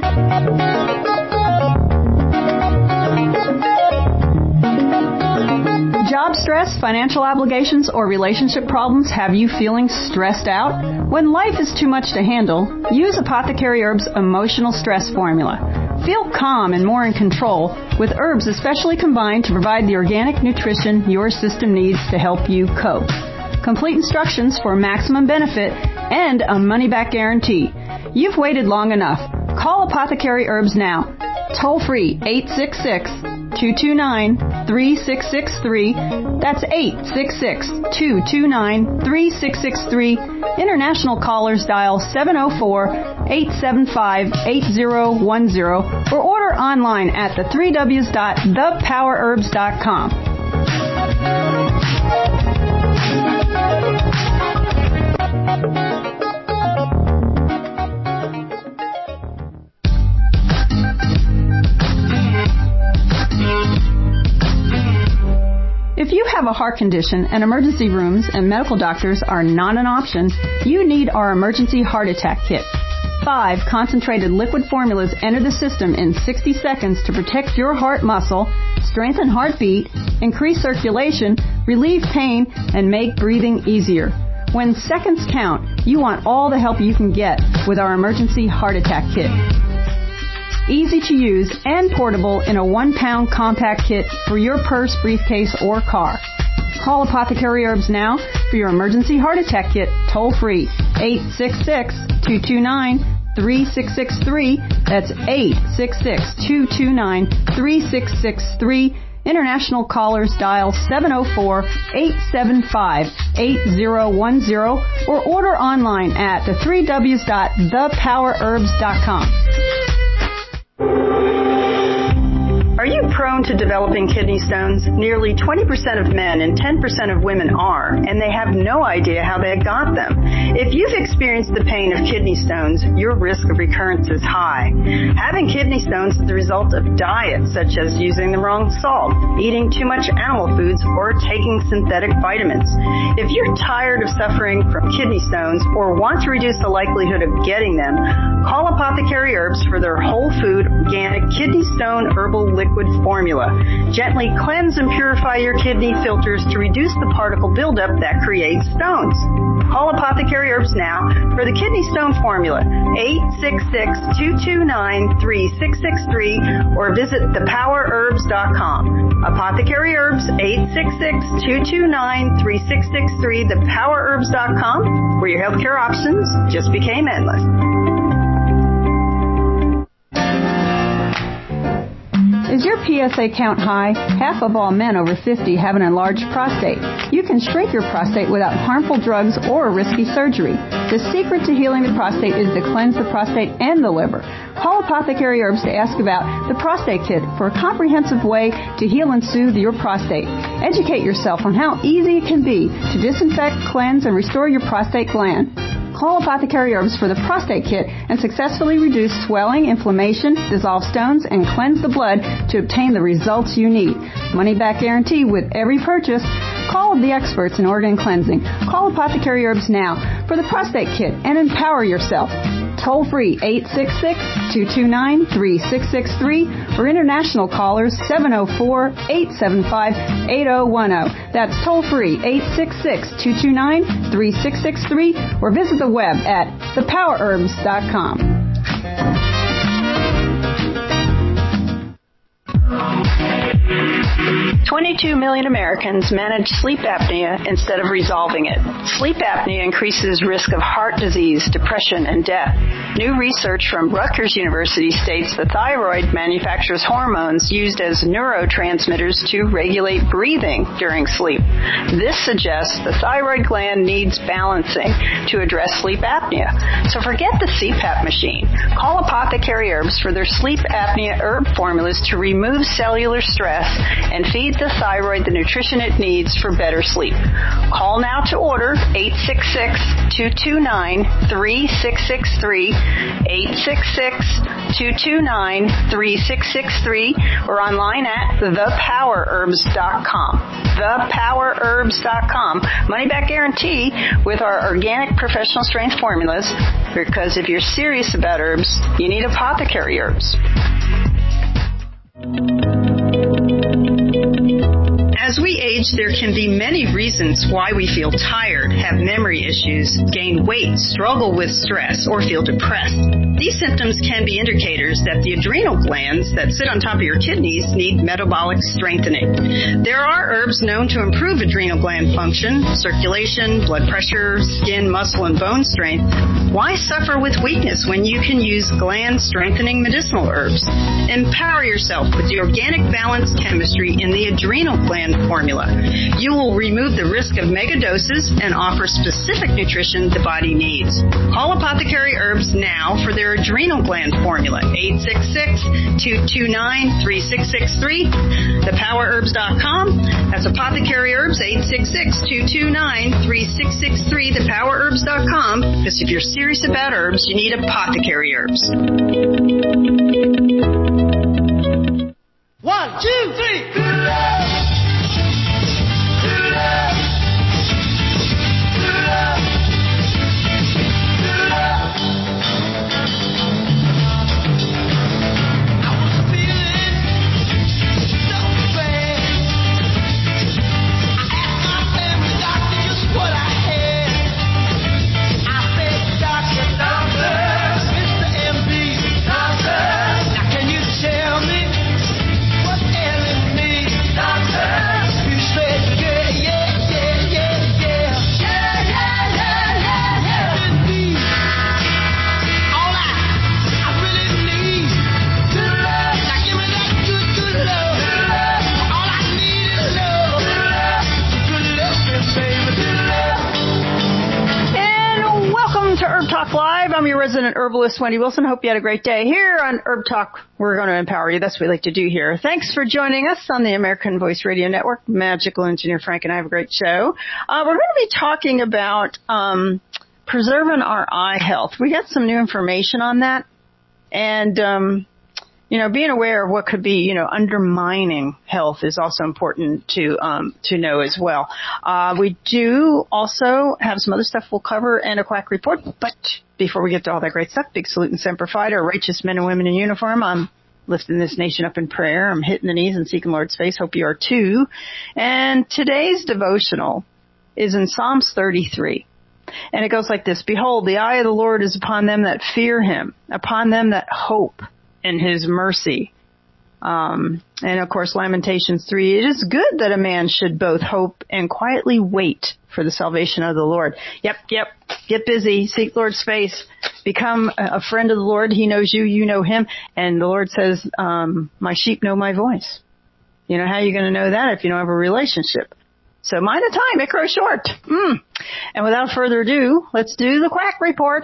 Job stress, financial obligations, or relationship problems have you feeling stressed out? When life is too much to handle, use Apothecary Herbs Emotional Stress Formula. Feel calm and more in control with herbs especially combined to provide the organic nutrition your system needs to help you cope. Complete instructions for maximum benefit and a money-back guarantee. You've waited long enough. Call Apothecary Herbs now. Toll free 866-229-3663. That's 866-229-3663. International callers dial 704-875-8010 or order online at the 3Ws.thepowerherbs.com. If you have a heart condition and emergency rooms and medical doctors are not an option, you need our Emergency Heart Attack Kit. 5 concentrated liquid formulas enter the system in 60 seconds to protect your heart muscle, strengthen heartbeat, increase circulation, relieve pain, and make breathing easier. When seconds count, you want all the help you can get with our Emergency Heart Attack Kit. Easy to use and portable in a 1-pound compact kit for your purse, briefcase, or car. Call Apothecary Herbs now for your Emergency Heart Attack Kit toll free 866-229-3663. That's 866-229-3663. International callers dial 704-875-8010 or order online at the 3Ws.thepowerherbs.com. Are you prone to developing kidney stones? Nearly 20% of men and 10% of women are, and they have no idea how they got them. If you've experienced the pain of kidney stones, your risk of recurrence is high. Having kidney stones is the result of diet, such as using the wrong salt, eating too much animal foods, or taking synthetic vitamins. If you're tired of suffering from kidney stones or want to reduce the likelihood of getting them, call Apothecary Herbs for their whole food, organic kidney stone herbal liquid formula. Gently cleanse and purify your kidney filters to reduce the particle buildup that creates stones. Call Apothecary Herbs now for the kidney stone formula, 866-229-3663, or visit thepowerherbs.com. Apothecary Herbs, 866-229-3663, thepowerherbs.com, where your healthcare options just became endless. Is your PSA count high? Half of all men over 50 have an enlarged prostate. You can shrink your prostate without harmful drugs or risky surgery. The secret to healing the prostate is to cleanse the prostate and the liver. Call Apothecary Herbs to ask about the Prostate Kit for a comprehensive way to heal and soothe your prostate. Educate yourself on how easy it can be to disinfect, cleanse, and restore your prostate gland. Call Apothecary Herbs for the Prostate Kit and successfully reduce swelling, inflammation, dissolve stones, and cleanse the blood to obtain the results you need. Money back guarantee with every purchase. Call the experts in organ cleansing. Call Apothecary Herbs now for the Prostate Kit and empower yourself. Toll free 866-229-3663 or international callers 704-875-8010. That's toll free 866-229-3663 or visit the web at thepowerherbs.com. 22 million Americans manage sleep apnea instead of resolving it. Sleep apnea increases risk of heart disease, depression, and death. New research from Rutgers University states the thyroid manufactures hormones used as neurotransmitters to regulate breathing during sleep. This suggests the thyroid gland needs balancing to address sleep apnea. So forget the CPAP machine. Call Apothecary Herbs for their sleep apnea herb formulas to remove cellular stress and feed the thyroid the nutrition it needs for better sleep. Call now to order 866-229-3663, 229-3663 or online at thepowerherbs.com. Thepowerherbs.com. Money back guarantee with our organic professional strength formulas, because if you're serious about herbs, you need apothecary herbs. As we age, there can be many reasons why we feel tired, have memory issues, gain weight, struggle with stress, or feel depressed. These symptoms can be indicators that the adrenal glands that sit on top of your kidneys need metabolic strengthening. There are herbs known to improve adrenal gland function, circulation, blood pressure, skin, muscle, and bone strength. Why suffer with weakness when you can use gland-strengthening medicinal herbs? Empower yourself with the organic balanced chemistry in the adrenal gland formula. You will remove the risk of mega doses and offer specific nutrition the body needs. Call Apothecary Herbs now for their adrenal gland formula. 866-229-3663. Thepowerherbs.com. That's Apothecary Herbs. 866-229-3663. Thepowerherbs.com. Because if you're serious about herbs, you need Apothecary Herbs. 1, 2, 3. I'm your resident herbalist, Wendy Wilson. Hope you had a great day. Here on Herb Talk, we're going to empower you. That's what we like to do here. Thanks for joining us on the American Voice Radio Network. Magical Engineer Frank and I have a great show. We're going to be talking about preserving our eye health. We got some new information on that. And, being aware of what could be, undermining health is also important to know as well. We do also have some other stuff we'll cover and a quack report, but before we get to all that great stuff, big salute and semper fi to our righteous men and women in uniform. I'm lifting this nation up in prayer. I'm hitting the knees and seeking Lord's face. Hope you are too. And today's devotional is in Psalms 33. And it goes like this: Behold, the eye of the Lord is upon them that fear him, upon them that hope in his mercy. And of course, Lamentations 3, it is good that a man should both hope and quietly wait for the salvation of the Lord. Yep. Get busy. Seek Lord's face. Become a friend of the Lord. He knows you. You know him. And the Lord says, my sheep know my voice. How are you going to know that if you don't have a relationship? So mind the time. It grows short. And without further ado, let's do the quack report.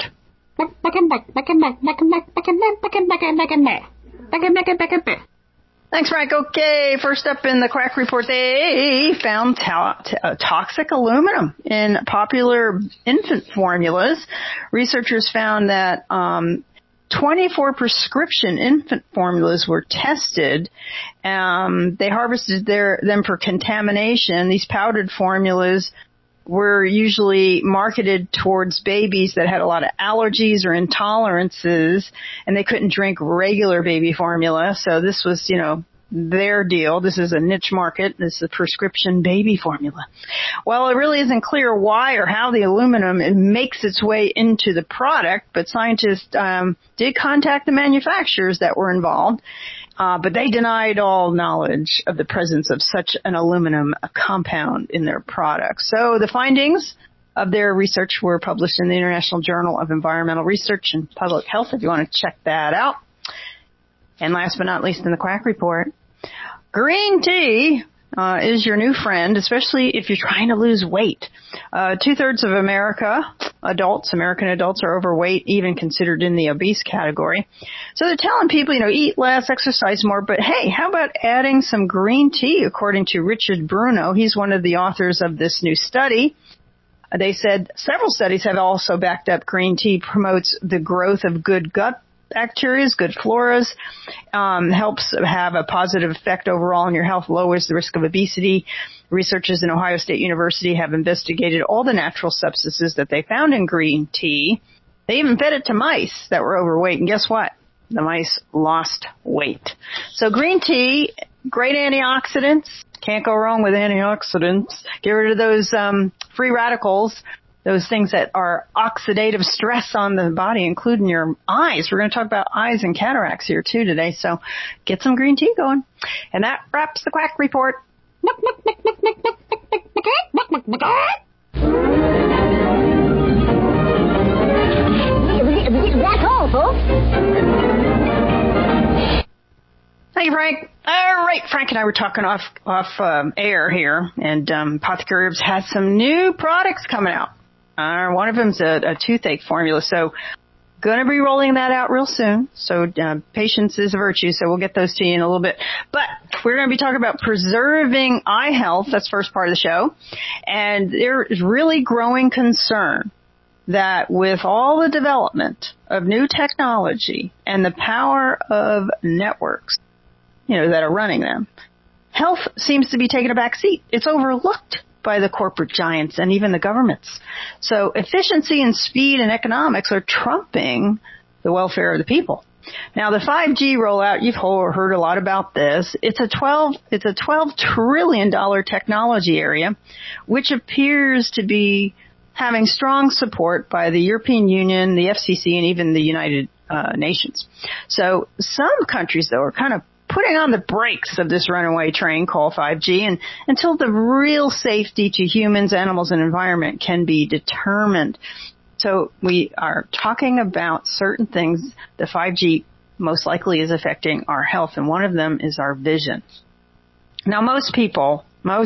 Thanks, Frank. Okay, first up in the quack report, they found toxic aluminum in popular infant formulas. Researchers found that 24 prescription infant formulas were tested. They harvested them for contamination. These powdered formulas were usually marketed towards babies that had a lot of allergies or intolerances, and they couldn't drink regular baby formula. So this was, their deal. This is a niche market. This is a prescription baby formula. Well, it really isn't clear why or how the aluminum makes its way into the product, but scientists did contact the manufacturers that were involved. But they denied all knowledge of the presence of such an aluminum compound in their products. So the findings of their research were published in the International Journal of Environmental Research and Public Health, if you want to check that out. And last but not least in the quack report, green tea is your new friend, especially if you're trying to lose weight. 2/3 of American adults are overweight, even considered in the obese category. So they're telling people, eat less, exercise more, but hey, how about adding some green tea, according to Richard Bruno. He's one of the authors of this new study. They said several studies have also backed up green tea promotes the growth of good gut bacteria, good floras, helps have a positive effect overall on your health, lowers the risk of obesity. Researchers in Ohio State University have investigated all the natural substances that they found in green tea. They even fed it to mice that were overweight, and guess what? The mice lost weight. So green tea, great antioxidants. Can't go wrong with antioxidants. Get rid of those free radicals, those things that are oxidative stress on the body, including your eyes. We're going to talk about eyes and cataracts here too today. So get some green tea going. And that wraps the Quack Report. That's all, folks. Thank you, Frank. All right, Frank and I were talking off air here, and Apothecary Herbs has some new products coming out. One of them's a toothache formula, so going to be rolling that out real soon. So patience is a virtue, so we'll get those to you in a little bit. But we're going to be talking about preserving eye health. That's the first part of the show. And there is really growing concern that with all the development of new technology and the power of networks, that are running them, health seems to be taking a back seat. It's overlooked by the corporate giants and even the governments. So efficiency and speed and economics are trumping the welfare of the people. Now, the 5G rollout, you've heard a lot about this. It's a $12 trillion technology area, which appears to be having strong support by the European Union, the FCC, and even the United Nations. So some countries, though, are kind of putting on the brakes of this runaway train called 5G and until the real safety to humans, animals, and environment can be determined. So we are talking about certain things. The 5G most likely is affecting our health, and one of them is our vision. Now, most people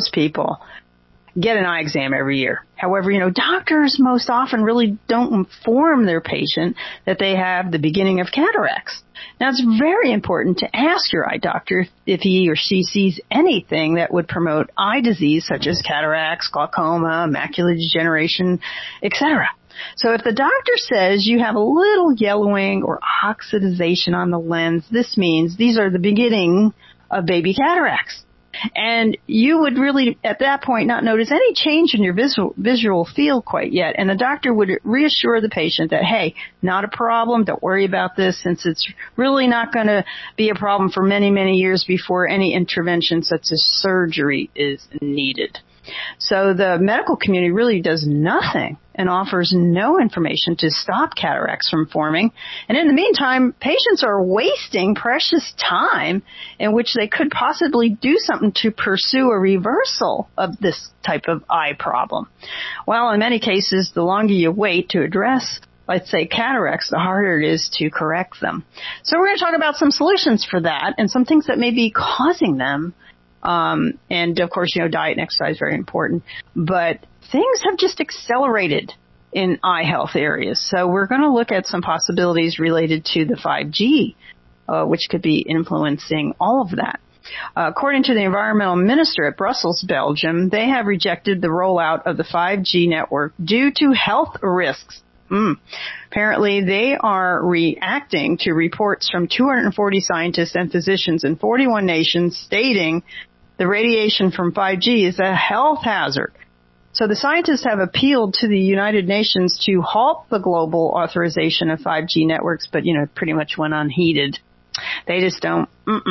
get an eye exam every year. However, doctors most often really don't inform their patient that they have the beginning of cataracts. Now, it's very important to ask your eye doctor if he or she sees anything that would promote eye disease such as cataracts, glaucoma, macular degeneration, etc. So if the doctor says you have a little yellowing or oxidization on the lens, this means these are the beginning of baby cataracts. And you would really, at that point, not notice any change in your visual field quite yet. And the doctor would reassure the patient that, hey, not a problem. Don't worry about this, since it's really not going to be a problem for many, many years before any intervention such as surgery is needed. So the medical community really does nothing and offers no information to stop cataracts from forming. And in the meantime, patients are wasting precious time in which they could possibly do something to pursue a reversal of this type of eye problem. Well, in many cases, the longer you wait to address, let's say, cataracts, the harder it is to correct them. So we're going to talk about some solutions for that and some things that may be causing them. And of course, diet and exercise very important, but things have just accelerated in eye health areas. So we're going to look at some possibilities related to the 5G, which could be influencing all of that. According to the environmental minister at Brussels, Belgium, they have rejected the rollout of the 5G network due to health risks. Apparently, they are reacting to reports from 240 scientists and physicians in 41 nations stating the radiation from 5G is a health hazard. So the scientists have appealed to the United Nations to halt the global authorization of 5G networks, but, pretty much went unheeded. They just don't.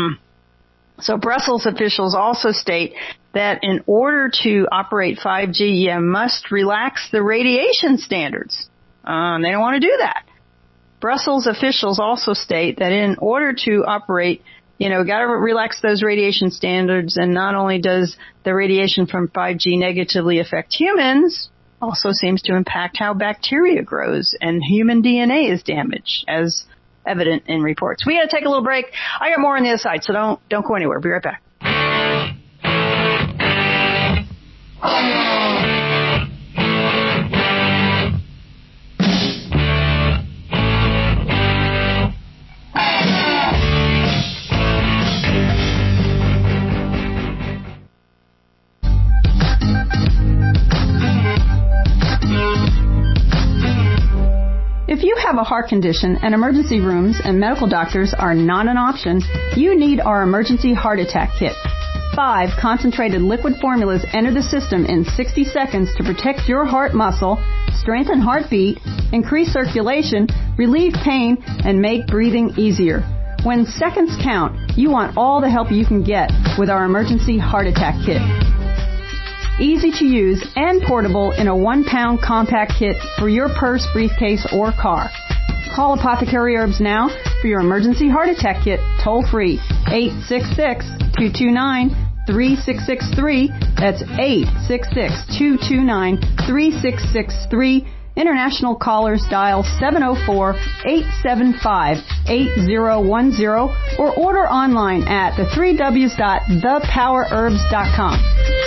So Brussels officials also state that in order to operate 5G, you must relax the radiation standards. They don't want to do that. Brussels officials also state that in order to operate, got to relax those radiation standards. And not only does the radiation from 5G negatively affect humans, also seems to impact how bacteria grows and human DNA is damaged, as evident in reports. We got to take a little break. I got more on the other side, so don't go anywhere. Be right back. If you have a heart condition and emergency rooms and medical doctors are not an option, you need our emergency heart attack kit. 5 concentrated liquid formulas enter the system in 60 seconds to protect your heart muscle, strengthen heartbeat, increase circulation, relieve pain, and make breathing easier. When seconds count, you want all the help you can get with our emergency heart attack kit. Easy to use and portable in a 1-pound compact kit for your purse, briefcase, or car. Call Apothecary Herbs now for your emergency heart attack kit toll free. 866-229-3663. That's 866-229-3663. International callers dial 704-875-8010 or order online at the 3Ws.thepowerherbs.com.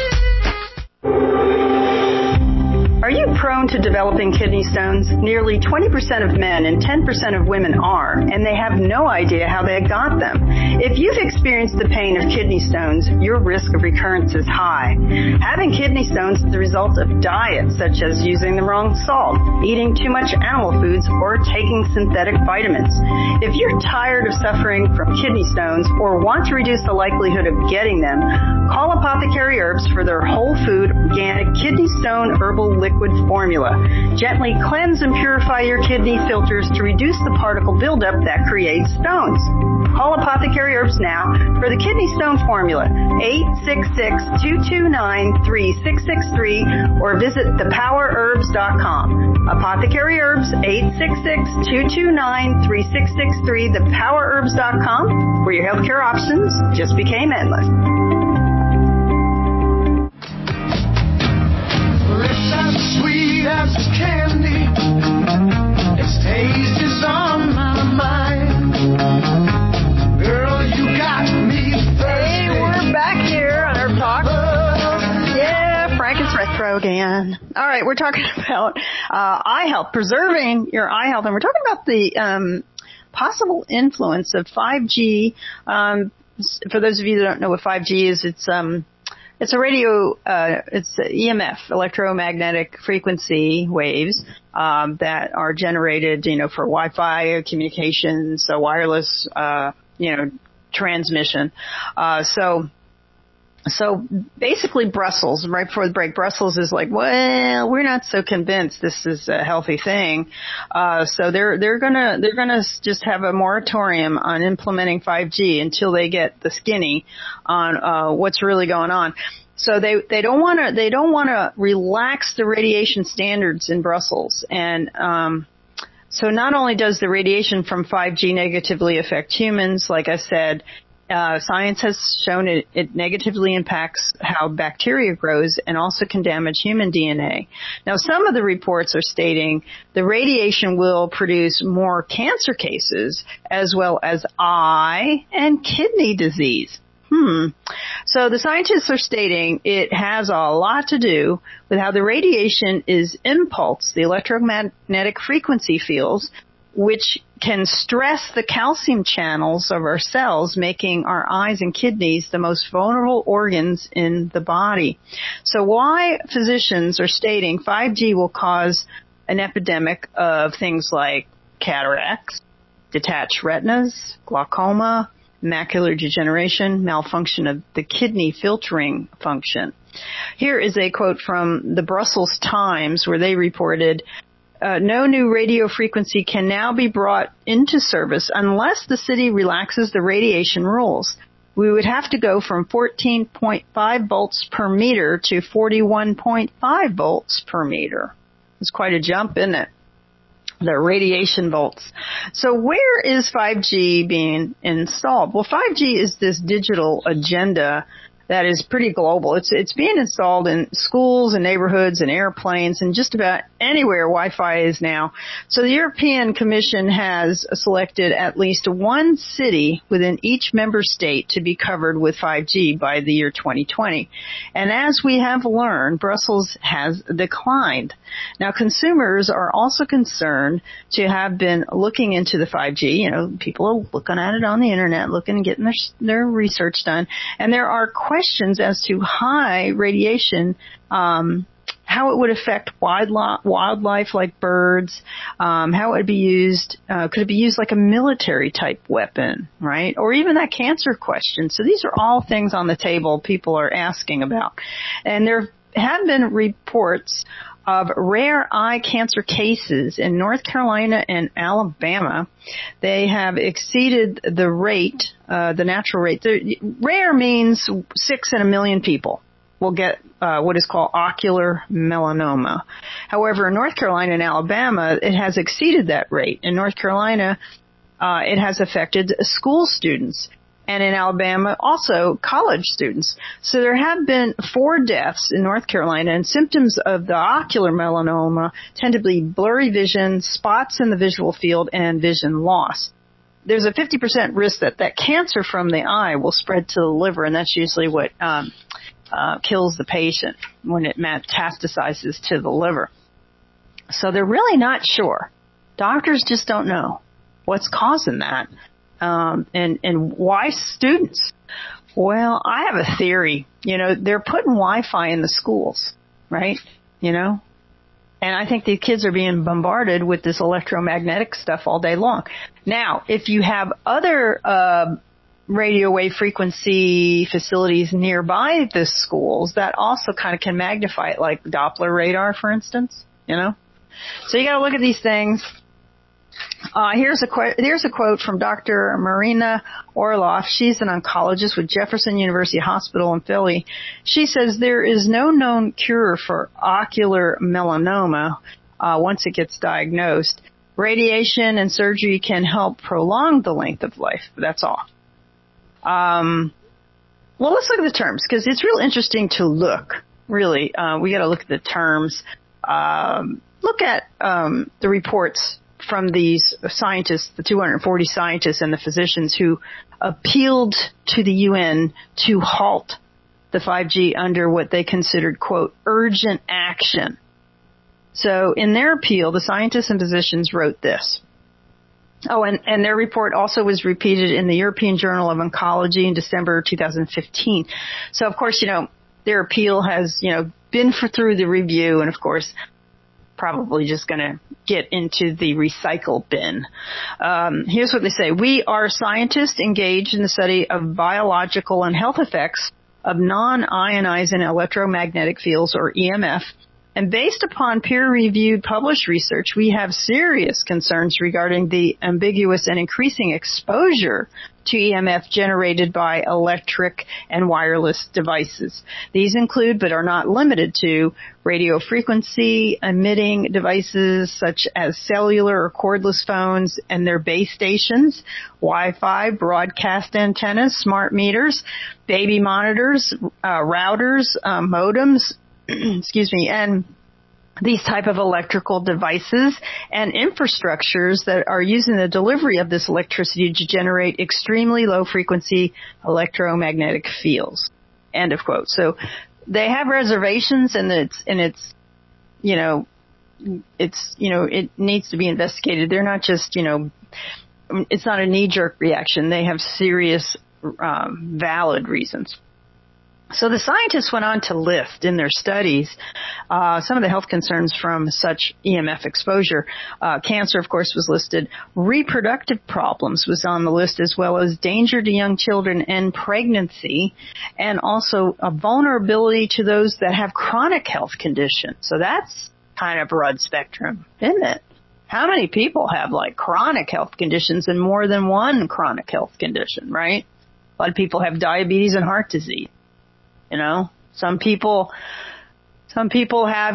Are you prone to developing kidney stones? Nearly 20% of men and 10% of women are, and they have no idea how they got them. If you've experienced the pain of kidney stones, your risk of recurrence is high. Having kidney stones is the result of diets such as using the wrong salt, eating too much animal foods, or taking synthetic vitamins. If you're tired of suffering from kidney stones or want to reduce the likelihood of getting them, call Apothecary Herbs for their whole food, organic kidney stone herbal liquid formula. Gently cleanse and purify your kidney filters to reduce the particle buildup that creates stones. Call Apothecary Herbs now for the kidney stone formula, 866-229-3663, or visit thepowerherbs.com. Apothecary Herbs, 866-229-3663, thepowerherbs.com, where your healthcare options just became endless. Sweet as candy, its taste is on my mind. Girl, you got me thirsty. Hey, we're back here on our talk. Yeah, Frank is retro again. All right, we're talking about eye health, preserving your eye health, and we're talking about the possible influence of 5G. For those of you that don't know what 5G is, it's a radio, it's EMF, electromagnetic frequency waves, that are generated, for Wi-Fi communications, so wireless, transmission. So basically Brussels, right before the break, Brussels is like, well, we're not so convinced this is a healthy thing. So they're gonna just have a moratorium on implementing 5G until they get the skinny on, what's really going on. So they don't want to relax the radiation standards in Brussels. And, so not only does the radiation from 5G negatively affect humans, like I said, science has shown it negatively impacts how bacteria grows and also can damage human DNA. Now, some of the reports are stating the radiation will produce more cancer cases as well as eye and kidney disease. So the scientists are stating it has a lot to do with how the radiation is impulsed, the electromagnetic frequency fields, which can stress the calcium channels of our cells, making our eyes and kidneys the most vulnerable organs in the body. So why physicians are stating 5G will cause an epidemic of things like cataracts, detached retinas, glaucoma, macular degeneration, malfunction of the kidney filtering function. Here is a quote from the Brussels Times where they reported, no new radio frequency can now be brought into service unless the city relaxes the radiation rules. We would have to go from 14.5 volts per meter to 41.5 volts per meter. It's quite a jump, isn't it? The radiation volts. So where is 5G being installed? Well, 5G is this digital agenda that is pretty global. It's being installed in schools and neighborhoods and airplanes and just about anywhere Wi-Fi is now. So the European Commission has selected at least one city within each member state to be covered with 5G by the year 2020. And as we have learned, Brussels has declined. Now, consumers are also concerned to have been looking into the 5G. People are looking at it on the internet, looking and getting their research done. And there are questions as to high radiation, how how it would affect wildlife like birds, how it would be used, could it be used like a military type weapon, right? Or even that cancer question. So these are all things on the table people are asking about. And there have been reports of rare eye cancer cases in North Carolina and Alabama. They have exceeded the rate, the natural rate. Rare means 6 in a million people will get what is called ocular melanoma. However, in North Carolina and Alabama, it has exceeded that rate. In North Carolina, it has affected school students. And in Alabama, also college students. So there have been 4 deaths in North Carolina, and symptoms of the ocular melanoma tend to be blurry vision, spots in the visual field, and vision loss. There's a 50% risk that cancer from the eye will spread to the liver, and that's usually what kills the patient when it metastasizes to the liver. So they're really not sure. Doctors just don't know what's causing that. And why students? Well, I have a theory. They're putting Wi-Fi in the schools, right? And I think these kids are being bombarded with this electromagnetic stuff all day long. Now, if you have other radio wave frequency facilities nearby the schools, that also kind of can magnify it, like Doppler radar, for instance. So you got to look at these things. Here's a quote from Dr. Marina Orloff. She's an oncologist with Jefferson University Hospital in Philly. She says there is no known cure for ocular melanoma once it gets diagnosed. Radiation and surgery can help prolong the length of life. That's all. Well, let's look at the terms, because it's real interesting to look. Really, we got to look at the terms. Look at the reports from these scientists, the 240 scientists and the physicians who appealed to the UN to halt the 5G under what they considered, quote, urgent action. So in their appeal, the scientists and physicians wrote this. Oh, and their report also was repeated in the European Journal of Oncology in December 2015. So, of course, their appeal has, been through the review, and, of course, probably just going to get into the recycle bin. Here's what they say. We are scientists engaged in the study of biological and health effects of non-ionizing electromagnetic fields, or EMF. And based upon peer-reviewed published research, we have serious concerns regarding the ambiguous and increasing exposure to EMF generated by electric and wireless devices. These include, but are not limited to, radio frequency emitting devices such as cellular or cordless phones and their base stations, Wi-Fi, broadcast antennas, smart meters, baby monitors, routers, modems, and these type of electrical devices and infrastructures that are using the delivery of this electricity to generate extremely low frequency electromagnetic fields. End of quote. So they have reservations, and it needs to be investigated. They're not just, it's not a knee-jerk reaction. They have serious, valid reasons. So the scientists went on to list in their studies some of the health concerns from such EMF exposure. Cancer, of course, was listed. Reproductive problems was on the list, as well as danger to young children and pregnancy, and also a vulnerability to those that have chronic health conditions. So that's kind of broad spectrum, isn't it? How many people have like chronic health conditions and more than one chronic health condition, right? A lot of people have diabetes and heart disease. Some people have,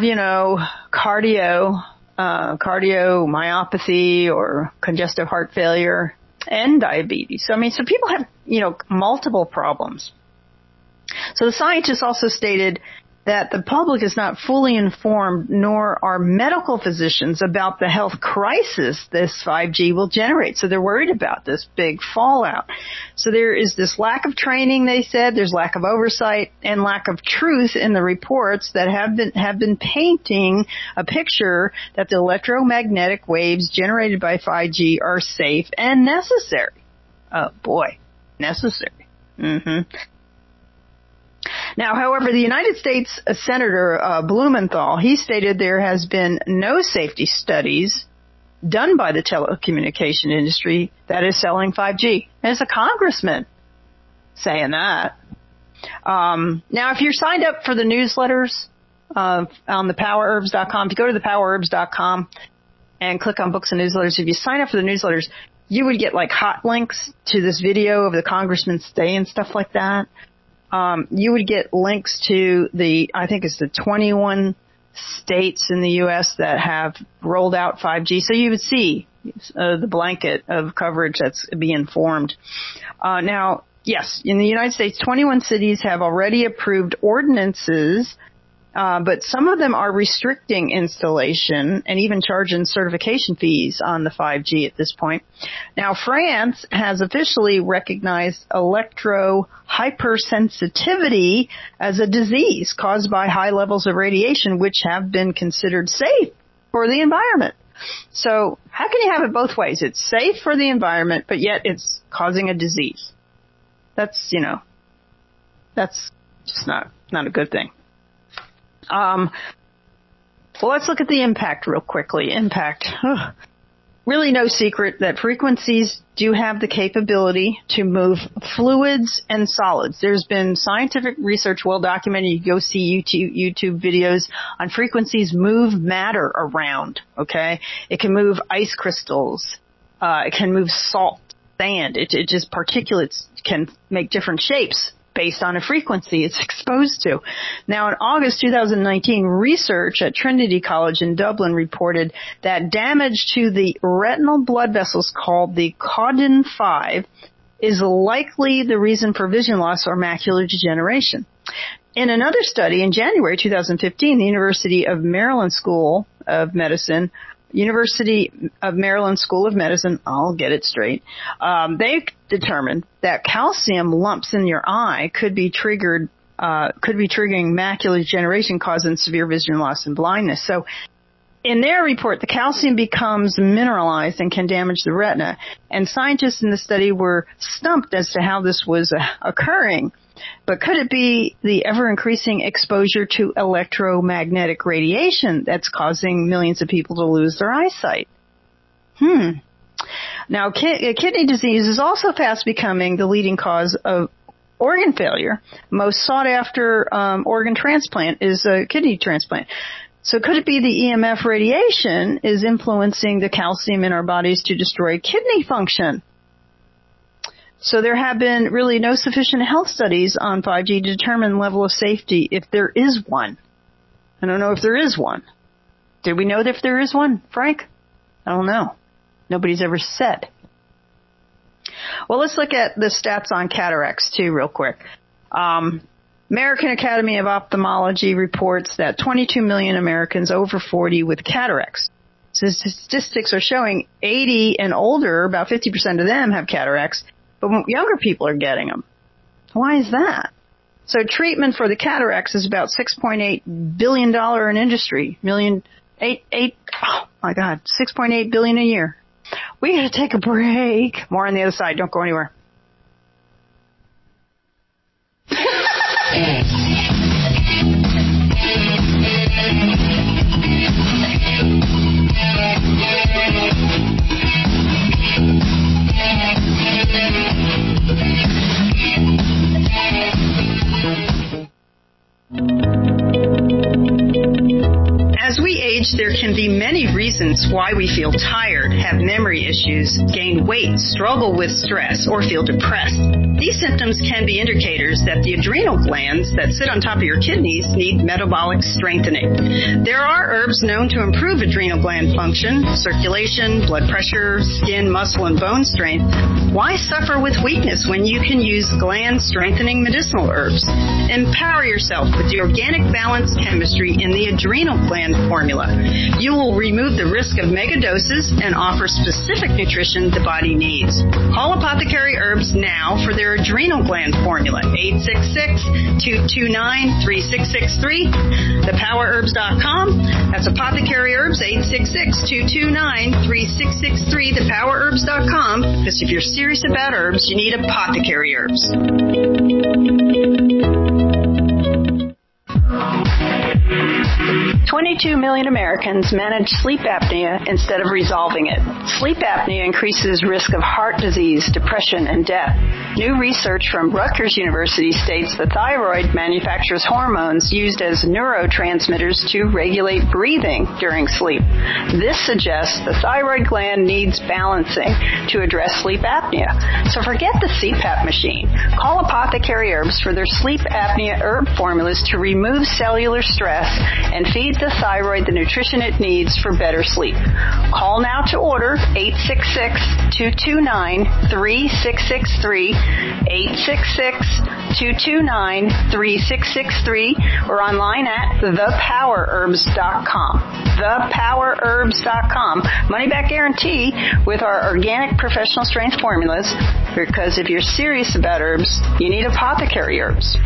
cardiomyopathy or congestive heart failure and diabetes. So people have, multiple problems. So the scientists also stated that the public is not fully informed, nor are medical physicians, about the health crisis this 5G will generate. So they're worried about this big fallout. So there is this lack of training, they said. There's lack of oversight and lack of truth in the reports that have been painting a picture that the electromagnetic waves generated by 5G are safe and necessary. Oh boy, necessary. Now, however, the United States Senator Blumenthal, he stated there has been no safety studies done by the telecommunication industry that is selling 5G. As a congressman saying that. Now, if you're signed up for the newsletters on the powerherbs.com, if you go to the powerherbs.com and click on books and newsletters, if you sign up for the newsletters, you would get like hot links to this video of the congressman's day and stuff like that. You would get links to I think it's the 21 states in the U.S. that have rolled out 5G. So you would see the blanket of coverage that's being formed. Now, yes, in the United States, 21 cities have already approved ordinances, but some of them are restricting installation and even charging certification fees on the 5G at this point. Now, France has officially recognized electro-hypersensitivity as a disease caused by high levels of radiation, which have been considered safe for the environment. So how can you have it both ways? It's safe for the environment, but yet it's causing a disease. That's just not a good thing. Well, let's look at the impact real quickly. Impact. Ugh. Really no secret that frequencies do have the capability to move fluids and solids. There's been scientific research well documented. You go see YouTube videos on frequencies move matter around, okay? It can move ice crystals. It can move salt, sand. It just particulates can make different shapes based on a frequency it's exposed to. Now, in August 2019, research at Trinity College in Dublin reported that damage to the retinal blood vessels called the caudin 5 is likely the reason for vision loss or macular degeneration. In another study in January 2015, the University of Maryland School of Medicine, I'll get it straight, they determined that calcium lumps in your eye could be triggering macular degeneration, causing severe vision loss and blindness. So in their report, the calcium becomes mineralized and can damage the retina. And scientists in the study were stumped as to how this was occurring. But could it be the ever-increasing exposure to electromagnetic radiation that's causing millions of people to lose their eyesight? Now, kidney disease is also fast becoming the leading cause of organ failure. Most sought-after organ transplant is a kidney transplant. So could it be the EMF radiation is influencing the calcium in our bodies to destroy kidney function? So there have been really no sufficient health studies on 5G to determine level of safety if there is one. I don't know if there is one. Did we know if there is one, Frank? I don't know. Nobody's ever said. Well, let's look at the stats on cataracts too real quick. American Academy of Ophthalmology reports that 22 million Americans over 40 with cataracts. So statistics are showing 80 and older, about 50% of them have cataracts, but younger people are getting them. Why is that? So treatment for the cataracts is about $6.8 billion in industry. $6.8 billion a year. We gotta take a break. More on the other side. Don't go anywhere. As we age, there can be many reasons why we feel tired, have memory issues, gain weight, struggle with stress, or feel depressed. These symptoms can be indicators that the adrenal glands that sit on top of your kidneys need metabolic strengthening. There are herbs known to improve adrenal gland function, circulation, blood pressure, skin, muscle, and bone strength. Why suffer with weakness when you can use gland-strengthening medicinal herbs? Empower yourself with the organic balance chemistry in the adrenal gland formula. You will remove the risk of mega doses and offer specific nutrition the body needs. Call Apothecary Herbs now for their adrenal gland formula. 866-229-3663. Thepowerherbs.com. That's Apothecary Herbs, 866-229-3663. Thepowerherbs.com. Because if you're serious about herbs, you need Apothecary Herbs. 22 million Americans manage sleep apnea instead of resolving it. Sleep apnea increases risk of heart disease, depression, and death. New research from Rutgers University states the thyroid manufactures hormones used as neurotransmitters to regulate breathing during sleep. This suggests the thyroid gland needs balancing to address sleep apnea. So forget the CPAP machine. Call Apothecary Herbs for their sleep apnea herb formulas to remove cellular stress and feed the thyroid the nutrition it needs for better sleep. Call now to order 866-229-3663, 866-229-3663, or online at thepowerherbs.com. Thepowerherbs.com. Money back guarantee with our organic professional strength formulas, because if you're serious about herbs, you need Apothecary Herbs.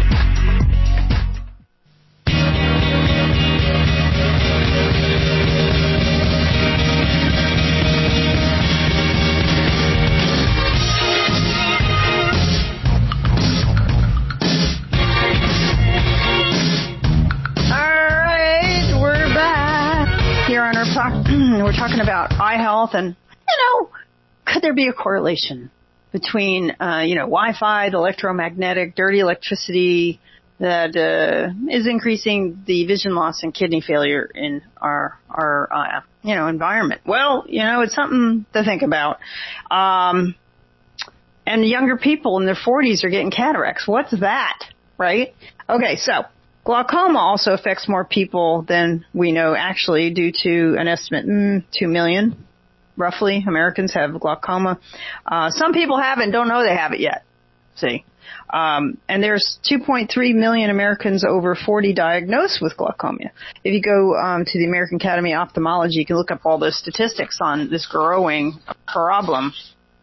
We're talking about eye health, and could there be a correlation between Wi-Fi, the electromagnetic, dirty electricity that is increasing the vision loss and kidney failure in our environment? Well, it's something to think about. And the younger people in their 40s are getting cataracts. What's that, right? Okay, so glaucoma also affects more people than we know, actually, due to an estimate 2 million, roughly, Americans have glaucoma. Some people have it and don't know they have it yet. See? And there's 2.3 million Americans over 40 diagnosed with glaucoma. If you go to the American Academy of Ophthalmology, you can look up all the statistics on this growing problem.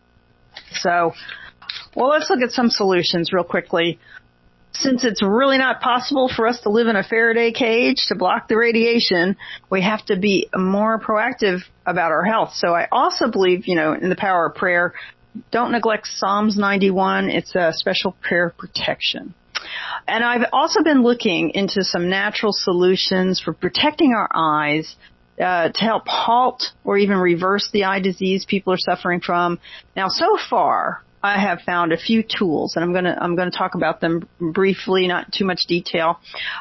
So, well, let's look at some solutions real quickly. Since it's really not possible for us to live in a Faraday cage to block the radiation, we have to be more proactive about our health. So I also believe, in the power of prayer. Don't neglect Psalms 91. It's a special prayer protection. And I've also been looking into some natural solutions for protecting our eyes to help halt or even reverse the eye disease people are suffering from. Now, so far, I have found a few tools, and I'm going to talk about them briefly, not too much detail.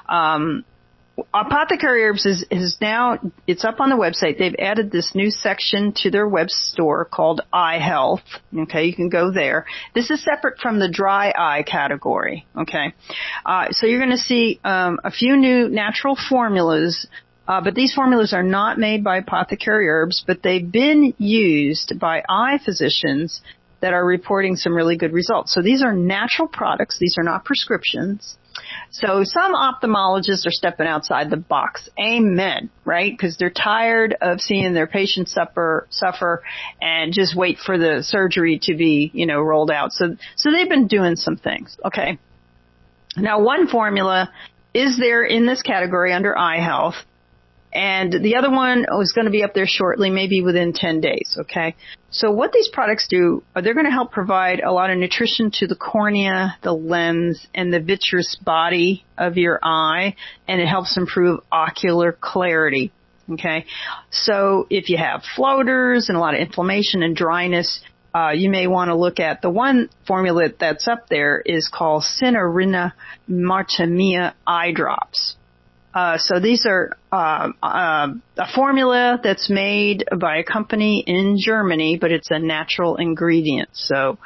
Apothecary Herbs is now, it's up on the website. They've added this new section to their web store called Eye Health. Okay, you can go there. This is separate from the dry eye category. Okay, so you're going to see a few new natural formulas. But these formulas are not made by Apothecary Herbs, but they've been used by eye physicians that are reporting some really good results. So these are natural products. These are not prescriptions. So some ophthalmologists are stepping outside the box. Amen, right? Because they're tired of seeing their patients suffer and just wait for the surgery to be, rolled out. So they've been doing some things. Okay. Now, one formula is there in this category under eye health. And the other one is going to be up there shortly, maybe within 10 days, okay? So what these products do, they're going to help provide a lot of nutrition to the cornea, the lens, and the vitreous body of your eye, and it helps improve ocular clarity, okay? So if you have floaters and a lot of inflammation and dryness, you may want to look at the one formula that's up there is called Cinarina Martemia eye drops. So these are a formula that's made by a company in Germany, but it's a natural ingredient. So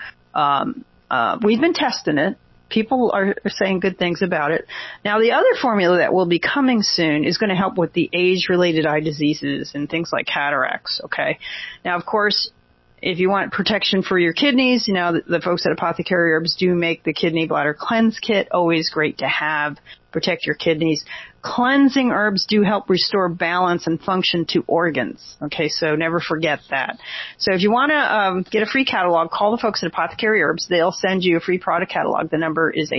we've been testing it. People are saying good things about it. Now, the other formula that will be coming soon is going to help with the age-related eye diseases and things like cataracts, okay? Now, of course, if you want protection for your kidneys, the folks at Apothecary Herbs do make the Kidney Bladder Cleanse Kit. Always great to have. Protect your kidneys. Cleansing herbs do help restore balance and function to organs. Okay, so never forget that. So if you want to get a free catalog, call the folks at Apothecary Herbs. They'll send you a free product catalog. The number is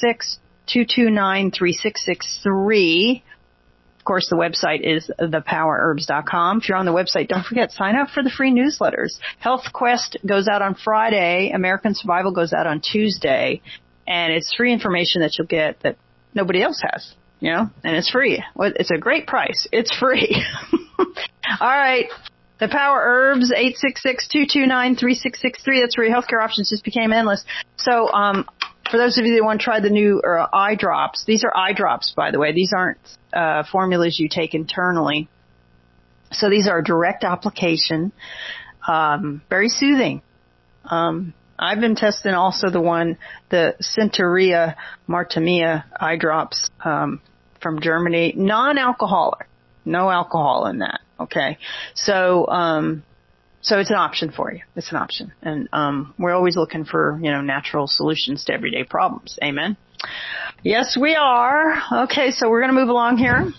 866-229-3663. Of course, the website is thepowerherbs.com. If you're on the website, don't forget, sign up for the free newsletters. Health Quest goes out on Friday. American Survival goes out on Tuesday. And it's free information that you'll get that nobody else has. and it's free. Well, it's a great price. It's free. All right. The Power Herbs, 866-229-3663. That's where your healthcare options just became endless. So, for those of you that want to try the new eye drops, these are eye drops, by the way. These aren't formulas you take internally. So these are direct application, very soothing. I've been testing also the Centaurea Martimia eye drops from Germany, non-alcoholic, no alcohol in that. Okay, so it's an option for you. It's an option, and we're always looking for natural solutions to everyday problems. Amen. Yes, we are. Okay, so we're going to move along here.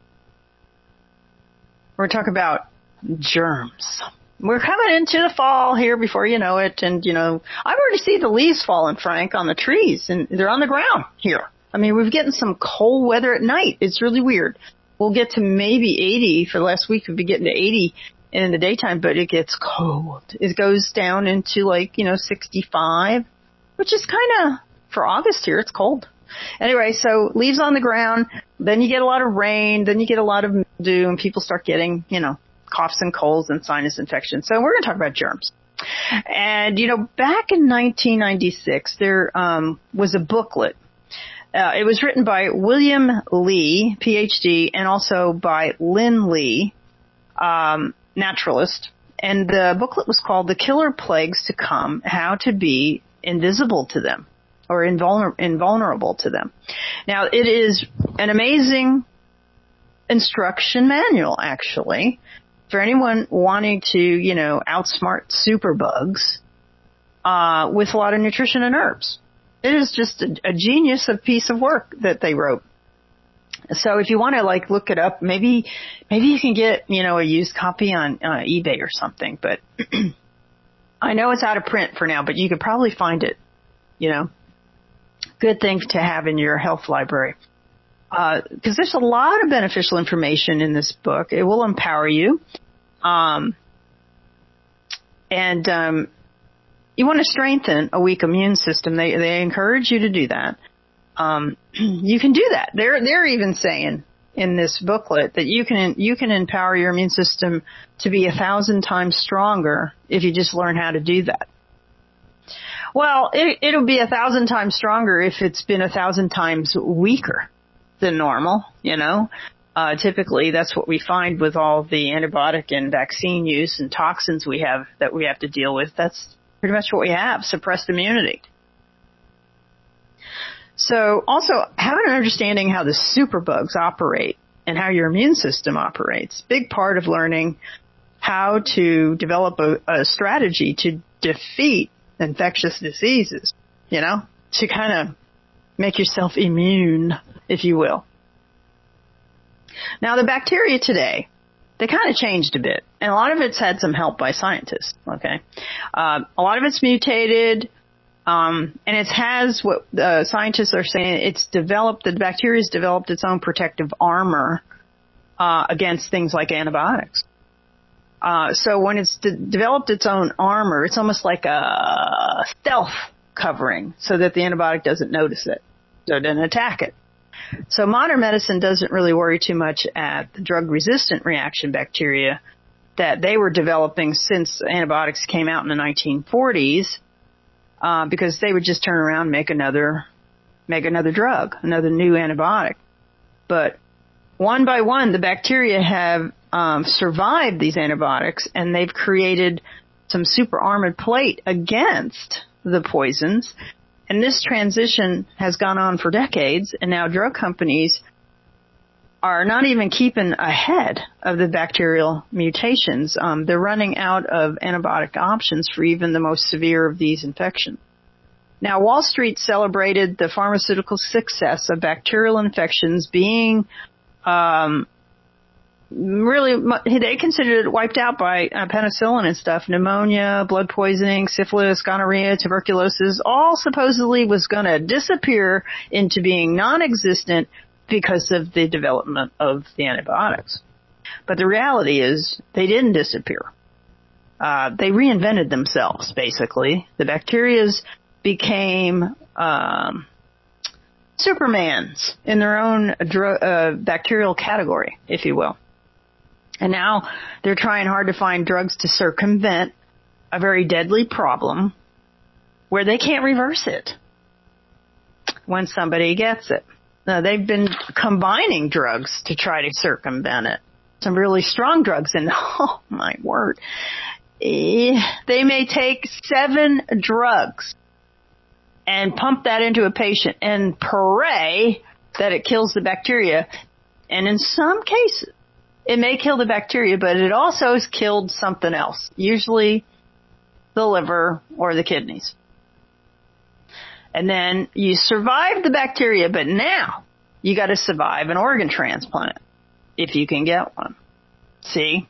We're talking about germs. We're coming into the fall here before you know it, and I've already seen the leaves falling, Frank, on the trees, and they're on the ground here. I mean, we're getting some cold weather at night. It's really weird. We'll get to maybe 80 for the last week. We'll be getting to 80 in the daytime, but it gets cold. It goes down into 65, which is kind of, for August here, it's cold. Anyway, so leaves on the ground, then you get a lot of rain, then you get a lot of mildew, and people start getting, coughs and colds and sinus infections. So we're going to talk about germs. And, back in 1996, there was a booklet. It was written by William Lee, PhD, and also by Lynn Lee, naturalist. And the booklet was called The Killer Plagues to Come, How to Be Invisible to Them, or invulnerable to them. Now, it is an amazing instruction manual, actually, for anyone wanting to, outsmart superbugs with a lot of nutrition and herbs. It is just a genius of piece of work that they wrote. So if you want to look it up, maybe you can get, a used copy on eBay or something, but I know it's out of print for now, but you could probably find it, Good thing to have in your health library. Because there's a lot of beneficial information in this book. It will empower you. You want to strengthen a weak immune system. They encourage you to do that. You can do that. They're even saying in this booklet that you can empower your immune system to be 1,000 times stronger if you just learn how to do that. Well, it'll be 1,000 times stronger if it's been 1,000 times weaker than normal, Typically, that's what we find with all the antibiotic and vaccine use and toxins we have to deal with. That's pretty much what we have, suppressed immunity. So also having an understanding how the superbugs operate and how your immune system operates. Big part of learning how to develop a strategy to defeat infectious diseases, to kind of make yourself immune, if you will. Now, the bacteria today, they kind of changed a bit, and a lot of it's had some help by scientists, okay? A lot of it's mutated, and it has what scientists are saying, the bacteria's developed its own protective armor against things like antibiotics. So when it's developed its own armor, it's almost like a stealth covering so that the antibiotic doesn't notice it, so it doesn't attack it. So modern medicine doesn't really worry too much at the drug-resistant reaction bacteria that they were developing since antibiotics came out in the 1940s, because they would just turn around and make another drug, another new antibiotic. But one by one, the bacteria have survived these antibiotics, and they've created some super armored plate against the poisons. And this transition has gone on for decades, and now drug companies are not even keeping ahead of the bacterial mutations. They're running out of antibiotic options for even the most severe of these infections. Now, Wall Street celebrated the pharmaceutical success of bacterial infections being really, they considered it wiped out by penicillin and stuff. Pneumonia, blood poisoning, syphilis, gonorrhea, tuberculosis, all supposedly was going to disappear into being non-existent because of the development of the antibiotics. But the reality is they didn't disappear. They reinvented themselves, basically. The bacterias became Supermans in their own bacterial category, if you will. And now they're trying hard to find drugs to circumvent a very deadly problem where they can't reverse it when somebody gets it. Now, they've been combining drugs to try to circumvent it. Some really strong drugs, and oh my word, they may take 7 drugs and pump that into a patient and pray that it kills the bacteria. And in some cases, it may kill the bacteria, but it also has killed something else, usually the liver or the kidneys. And then you survive the bacteria, but now you got to survive an organ transplant if you can get one. See?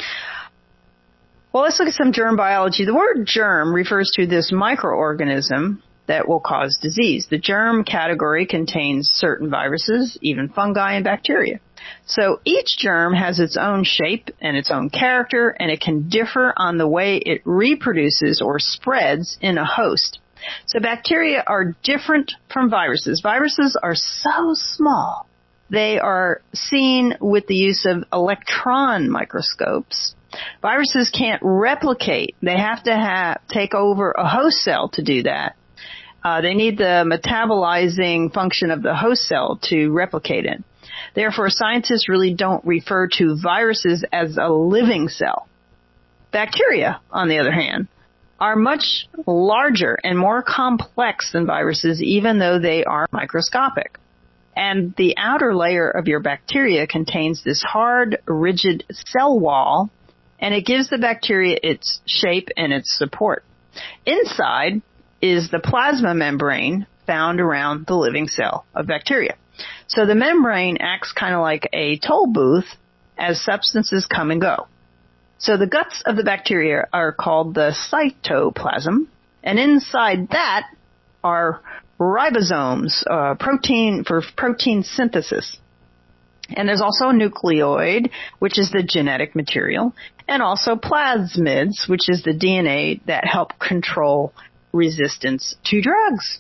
Well, let's look at some germ biology. The word germ refers to this microorganism that will cause disease. The germ category contains certain viruses, even fungi and bacteria. So each germ has its own shape and its own character, and it can differ on the way it reproduces or spreads in a host. So bacteria are different from viruses. Viruses are so small. They are seen with the use of electron microscopes. Viruses can't replicate. They have to take over a host cell to do that. They need the metabolizing function of the host cell to replicate it. Therefore, scientists really don't refer to viruses as a living cell. Bacteria, on the other hand, are much larger and more complex than viruses, even though they are microscopic. And the outer layer of your bacteria contains this hard, rigid cell wall, and it gives the bacteria its shape and its support. Inside is the plasma membrane found around the living cell of bacteria. So the membrane acts kind of like a toll booth as substances come and go. So the guts of the bacteria are called the cytoplasm, and inside that are ribosomes, protein synthesis. And there's also a nucleoid, which is the genetic material, and also plasmids, which is the DNA that help control resistance to drugs.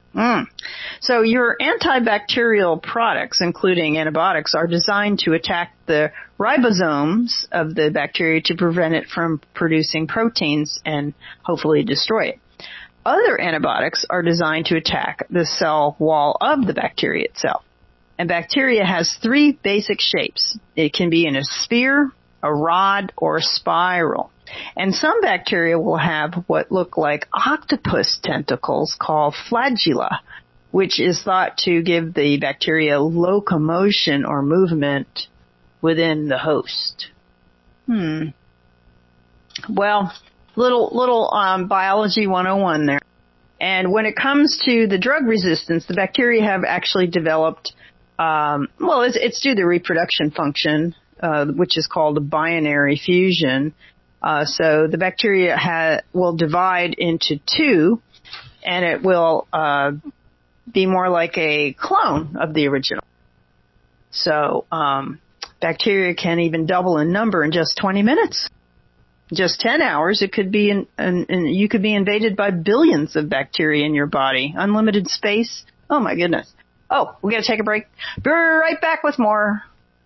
So your antibacterial products, including antibiotics, are designed to attack the ribosomes of the bacteria to prevent it from producing proteins and hopefully destroy it. Other antibiotics are designed to attack the cell wall of the bacteria itself. And bacteria has 3 basic shapes. It can be in a sphere, a rod, or a spiral. And some bacteria will have what look like octopus tentacles called flagella, which is thought to give the bacteria locomotion or movement within the host. Well, little biology 101 there. And when it comes to the drug resistance, the bacteria have actually developed, it's due to reproduction function, which is called a binary fusion. So the bacteria will divide into 2, and it will be more like a clone of the original. So bacteria can even double in number in just 20 minutes. Just 10 hours, it could be you could be invaded by billions of bacteria in your body. Unlimited space. Oh my goodness. Oh, we got to take a break. Be right back with more.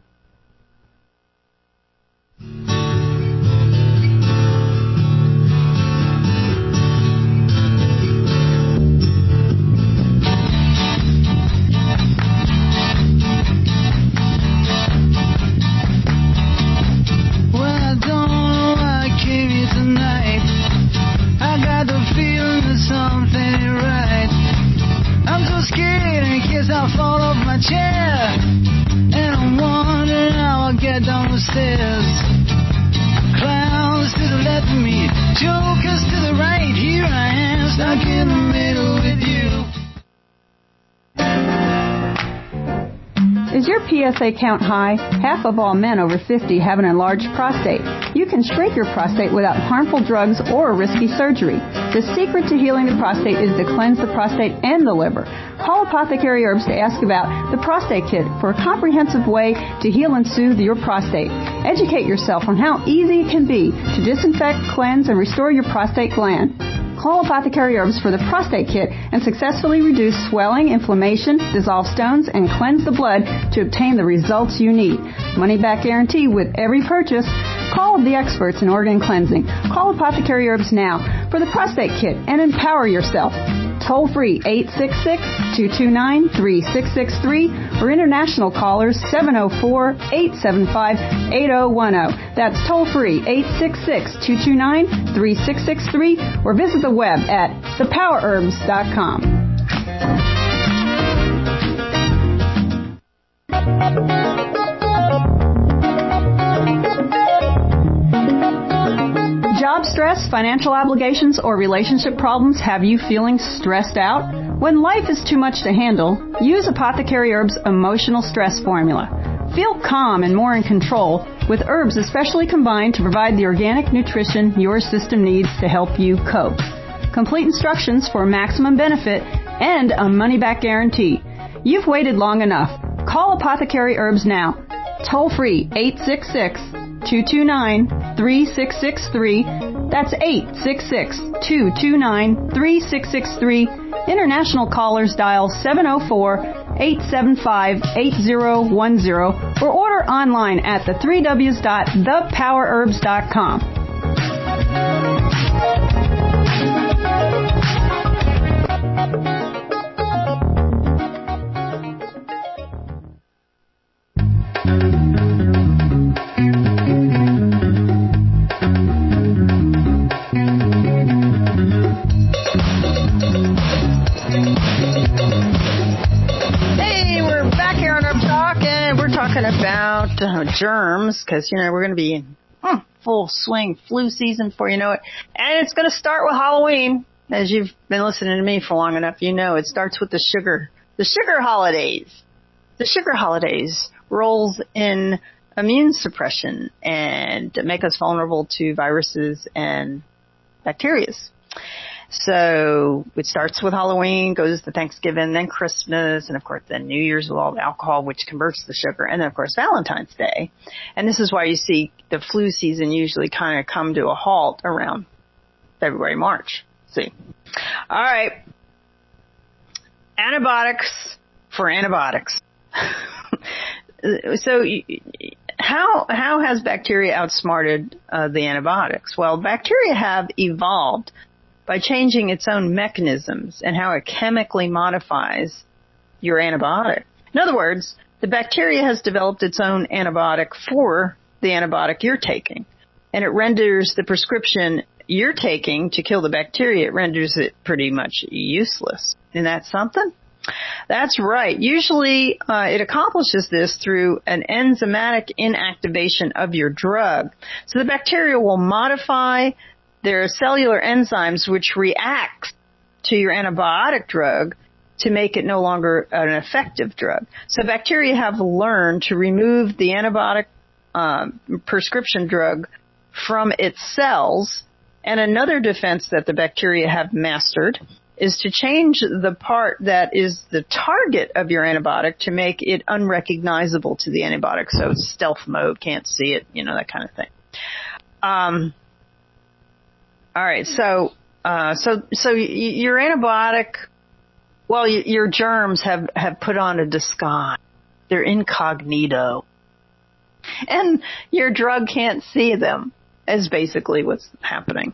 I fall off my chair, and I'm wondering how I'll get down the stairs. Clowns to the left of me, jokers to the right. Here I am, stuck in the middle with you. Is your PSA count high? Half of all men over 50 have an enlarged prostate. You can shrink your prostate without harmful drugs or risky surgery. The secret to healing the prostate is to cleanse the prostate and the liver. Call Apothecary Herbs to ask about the Prostate Kit for a comprehensive way to heal and soothe your prostate. Educate yourself on how easy it can be to disinfect, cleanse, and restore your prostate gland. Call Apothecary Herbs for the prostate kit and successfully reduce swelling, inflammation, dissolve stones, and cleanse the blood to obtain the results you need. Money back guarantee with every purchase. Call the experts in organ cleansing. Call Apothecary Herbs now for the prostate kit and empower yourself. Toll free 866-229-3663 or international callers 704-875-8010. That's toll free 866-229-3663 or visit the web at thepowerherbs.com. Job stress, financial obligations, or relationship problems have you feeling stressed out? When life is too much to handle, use Apothecary Herbs Emotional Stress Formula. Feel calm and more in control with herbs especially combined to provide the organic nutrition your system needs to help you cope. Complete instructions for maximum benefit and a money-back guarantee. You've waited long enough. Call Apothecary Herbs now. Toll free 866-229-3663. That's 866-229-3663. International callers dial 704-875-8010 or order online at the3ws.thepowerherbs.com. About germs, because we're going to be in full swing flu season before you know it, and it's going to start with Halloween. As you've been listening to me for long enough, it starts with the sugar holidays. The sugar holidays rolls in immune suppression and make us vulnerable to viruses and bacteria. So it starts with Halloween, goes to Thanksgiving, then Christmas, and of course then New Year's with all the alcohol, which converts the sugar, and then of course Valentine's Day. And this is why you see the flu season usually kind of come to a halt around February, March. See? All right. Antibiotics for antibiotics. So how has bacteria outsmarted the antibiotics? Well, bacteria have evolved by changing its own mechanisms and how it chemically modifies your antibiotic. In other words, the bacteria has developed its own antibiotic for the antibiotic you're taking, and it renders the prescription you're taking to kill the bacteria, it renders it pretty much useless. Isn't that something? That's right. Usually it accomplishes this through an enzymatic inactivation of your drug. So the bacteria will modify their cellular enzymes which react to your antibiotic drug to make it no longer an effective drug. So bacteria have learned to remove the antibiotic prescription drug from its cells. And another defense that the bacteria have mastered is to change the part that is the target of your antibiotic to make it unrecognizable to the antibiotic. So it's stealth mode, can't see it, that kind of thing. All right, so your antibiotic, well, your germs have put on a disguise. They're incognito. And your drug can't see them, is basically what's happening.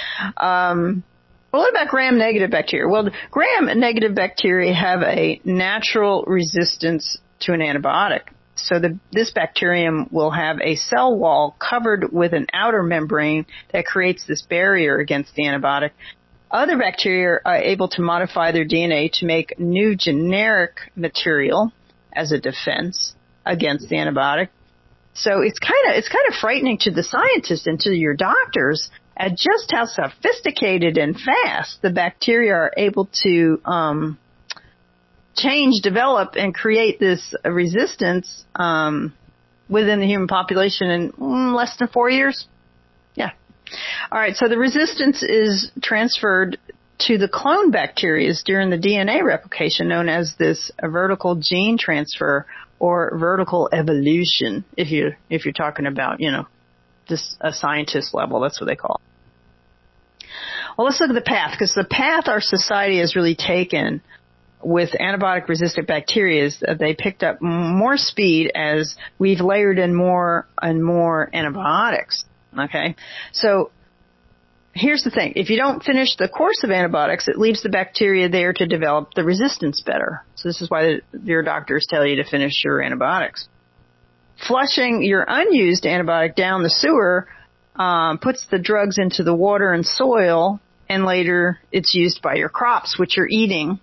What about gram-negative bacteria? Well, gram-negative bacteria have a natural resistance to an antibiotic. So this bacterium will have a cell wall covered with an outer membrane that creates this barrier against the antibiotic. Other bacteria are able to modify their DNA to make new generic material as a defense against the antibiotic. So it's kind of frightening to the scientists and to your doctors at just how sophisticated and fast the bacteria are able to change, develop, and create this resistance within the human population in less than 4 years. Yeah. All right, so the resistance is transferred to the clone bacteria during the DNA replication, known as this vertical gene transfer or vertical evolution, if you're talking about, just a scientist level, that's what they call it. Well, let's look at the path, because the path our society has really taken with antibiotic-resistant bacteria is that they picked up more speed as we've layered in more and more antibiotics. Okay? So here's the thing. If you don't finish the course of antibiotics, it leaves the bacteria there to develop the resistance better. So this is why your doctors tell you to finish your antibiotics. Flushing your unused antibiotic down the sewer puts the drugs into the water and soil, and later it's used by your crops, which you're eating.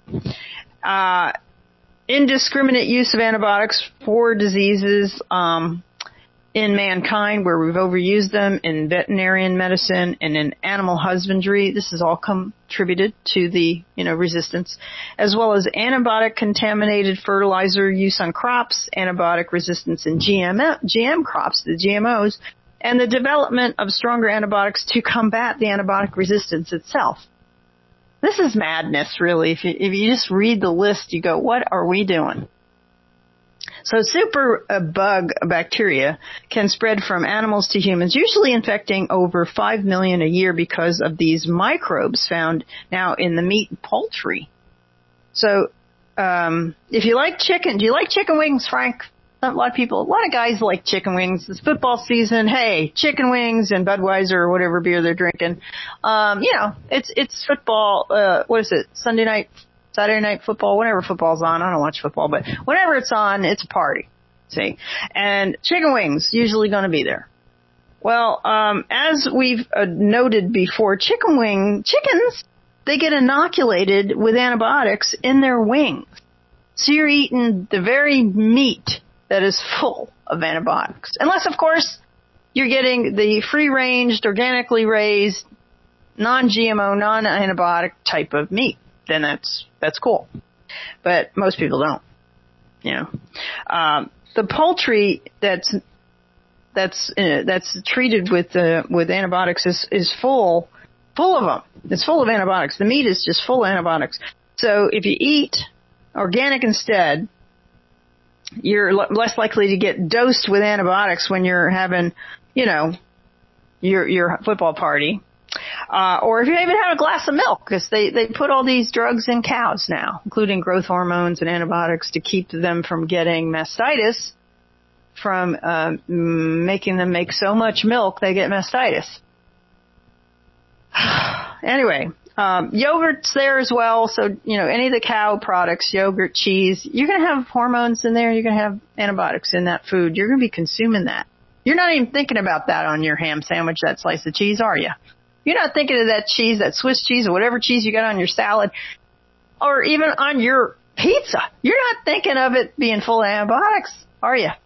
Indiscriminate use of antibiotics for diseases in mankind, where we've overused them in veterinarian medicine and in animal husbandry. This has all contributed to the, resistance, as well as antibiotic contaminated fertilizer use on crops, antibiotic resistance in GM crops, the GMOs, and the development of stronger antibiotics to combat the antibiotic resistance itself. This is madness, really. If you just read the list, you go, what are we doing? So superbug bacteria can spread from animals to humans, usually infecting over 5 million a year because of these microbes found now in the meat and poultry. So if you like chicken, do you like chicken wings, Frank? A lot of guys like chicken wings. It's football season. Hey, chicken wings and Budweiser or whatever beer they're drinking. It's football. What is it? Sunday night, Saturday night football, whenever football's on. I don't watch football, but whenever it's on, it's a party. See? And chicken wings usually going to be there. Well, as we've noted before, chickens, they get inoculated with antibiotics in their wings. So you're eating the very meat that is full of antibiotics. Unless, of course, you're getting the free-ranged, organically raised, non-GMO, non-antibiotic type of meat. Then that's cool. But most people don't. The poultry that's treated with antibiotics is full of them. It's full of antibiotics. The meat is just full of antibiotics. So if you eat organic instead, you're less likely to get dosed with antibiotics when you're having, your football party. Or if you even have a glass of milk, because they put all these drugs in cows now, including growth hormones and antibiotics to keep them from getting mastitis, from making them make so much milk they get mastitis. Anyway, yogurt's there as well. So, any of the cow products, yogurt, cheese, you're going to have hormones in there. You're going to have antibiotics in that food. You're going to be consuming that. You're not even thinking about that on your ham sandwich, that slice of cheese, are you? You're not thinking of that cheese, that Swiss cheese, or whatever cheese you got on your salad, or even on your pizza. You're not thinking of it being full of antibiotics, are you?